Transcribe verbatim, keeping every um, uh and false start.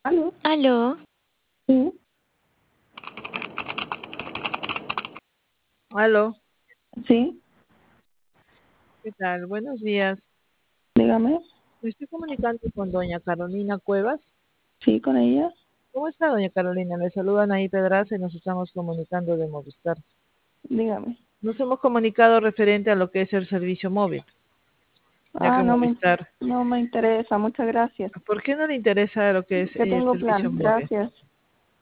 ¿Aló? Aló, Sí, Aló, sí, ¿qué tal? Buenos días. dígame. Me estoy comunicando con doña Carolina Cuevas. Sí, con ella. ¿Cómo está, doña Carolina? Le saludan ahí Pedraza y nos estamos comunicando de Movistar. Dígame. Nos hemos comunicado referente a lo que es el servicio móvil, ya Ah, que no me, Movistar, no me interesa. Muchas gracias. ¿por qué no le interesa lo que es Ya el tengo servicio plan. móvil? Gracias.